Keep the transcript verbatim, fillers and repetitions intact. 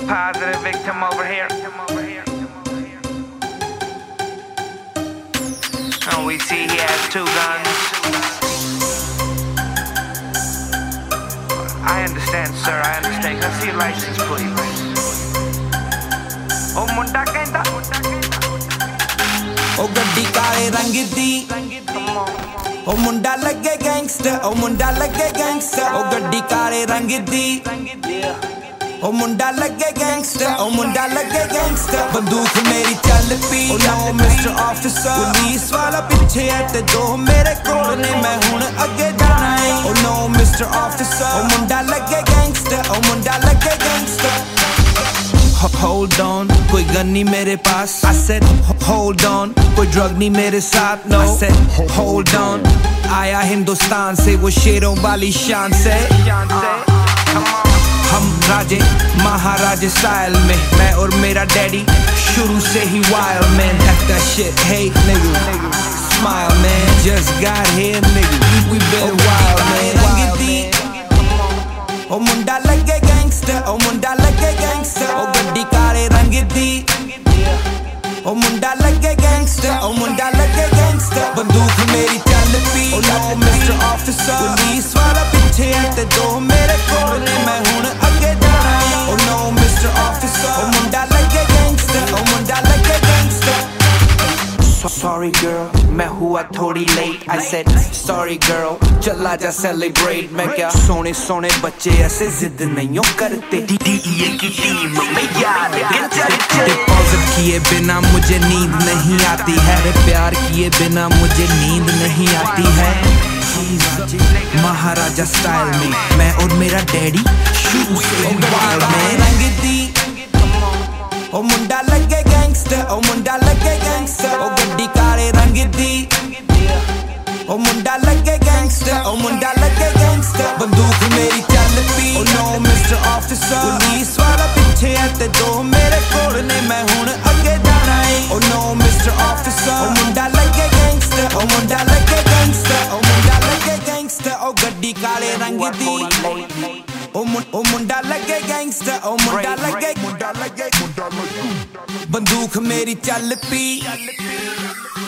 Positive victim over here. Oh, we see he has two guns. I understand, sir, I understand. Can I see your license, please? Oh, munda kenda. Oh, gaddi kaale rang di. Oh, munda lage gangster. Oh, munda lage gangster. Oh, gaddi kaale rang di. Oh, munda lage gangster. Oh, munda lage gangster. बंदूक मेरी चल पी. Oh no, Mister Officer. Police वाला पीछे है ते दो मेरे कोल ने मैं हुण अगे जाना है. Oh no, Mister Officer. Oh, मुंडा लगे gangster. Oh, मुंडा लगे gangster. Hold on, कोई गन नहीं मेरे पास. I said hold on, कोई ड्रग नहीं मेरे साथ. No, I said hold on. आया हिंदुस्तान से वो शेरों वाली शान से. हम राजे महाराजे स्टाइल में, मैं और मेरा डैडी शुरू से ही wild man. That's that shit, hey nigga, smile man, just got here nigga, we been wild man. Oh मुंडा लगे gangster, oh मुंडा लगे gangster, oh गड्डी काले रंग दी. Oh मुंडा लगे gangster, oh मुंडा लगे gangster. बंदूक मेरी चल पी. Oh no, Mister Officer. Police वाला पीछे है ते दो मेरे कोल ने मैं हुण अगे जाना है. Oh no, Mister Officer. Oh मुंडा लगे gangster, oh मुंडा लगे gangster. Sorry girl, मैं हुआ थोड़ी late. I said sorry girl, चला जा celebrate. मैं क्या सोने सोने बच्चे ऐसे जिद नहीं करते. डी डी ए की टीम में यार डिपॉजिट किए बिना मुझे नींद नहीं आती है. प्यार किए बिना मुझे नींद नहीं आती है. महाराजा स्टाइल में मैं और मेरा डैडी शुरू से wild man. रंग दी. ओ मुंडा लगे gangster, ओ मुंडा लगे gangster. ओ गड्डी काले रंग दी. ओ मुंडा लगे gangster, ओ मुंडा लगे gangster. बंदूक मेरी चल पी. Oh no, Mister Officer. Police वाला पीछे है ते दो मेरे कोल ने मैं हुण अगे जाना है. Oh no, Mister Officer. ओ मुंडा लगे gangster, ओ मुंडा लगे gangster. ओ मुंडा लगे gangster, ओ गड्डी काले रंग दी. ओ मुंडा लगे gangster, ओ मुंडा लगे मुंडा लगे बंदूक मेरी चल पी.